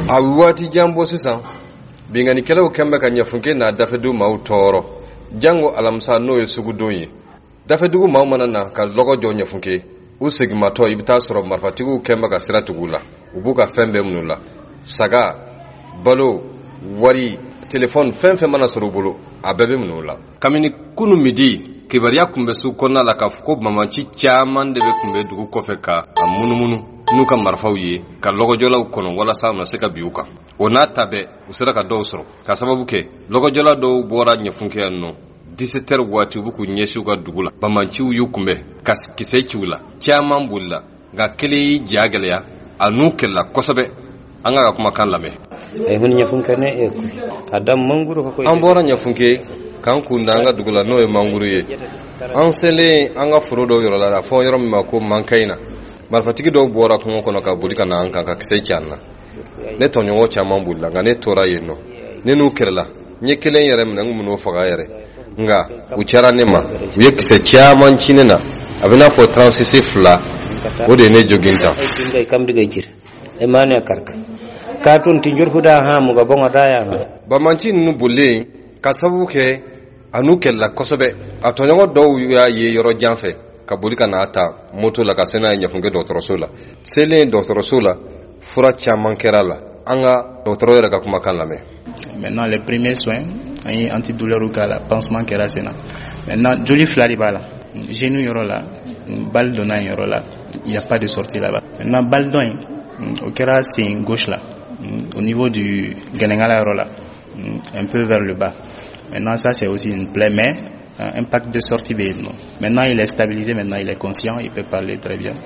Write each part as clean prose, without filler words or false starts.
a wati jambo sisan bingani kelaw kembe ka nyafunke na dafedu maw toro jango alamsa no yesugu donye dafedu maw manana ka logo jo nyafunke usigma to ibita soro marfatigu kembe ka siratugula ubuka fembe munula saga balo wari telefone fenfe mana soro bolo abebe munula kamini kunu midi kibariya kumbe su konna la ka fuko mamanci chaman de be kumbe dugu kofe ka amunumunu nuka marfaw ye ka logo jola kono wala sa na se ka biuka ona tabe usira ka do soro ka sababu ke logo jola do bora nyafunke anno 17h wati buku nyesu ka dugula mamanci yu kumbe kas kise chula chaman bulla ga kele jagale ya anukella kosabe anga ka kuma kan lame ay hun nyafunke ne e adam manguru ko an bora nyafunke kan kunda anga dugula no e manguru ye an sele anga furo yoro la fo yoro ma ko mankaina marfatigi do bora ko kono ka bulika na anka ka kise channa ne tonyo wo chama mbulla nga ne tora yeno ne nu kerla nye kelen yere mna ngumo faga yere nga uchara ne ma ye kise chama chinena abina fo 36 fla ode ne joginta ngai kam diga jir e mane karka ka tun tinjur huda ha mu ga bonga daya ba manchi nu bulle kasabu ke anukella kosobe atonyo do ya ye yoro janfe ka bulika na ata moto la kasena nyafunge docteur Sola sele docteur Sola fura chaman kerala anga docteur era ka kuma kan lame. Maintenant les premiers soins antidouleur ou kala pansement kerasena maintenant joli flari bala genou yoro la balle donna yoro la il y a pas de sortie là-bas maintenant balle don au kera c'est gauche là au niveau du ganengala yoro là un peu vers le bas. Maintenant ça c'est aussi une plaie mais impact de sortie non. Maintenant il est stabilisé, maintenant il est conscient, il peut parler très bien.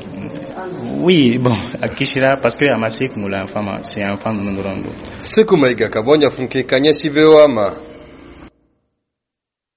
Oui, bon, à Kishira parce que Amasek nous l'enfant c'est un enfant de Ndorondo. C'est comme il y a kabonya funke kanya sivewa ma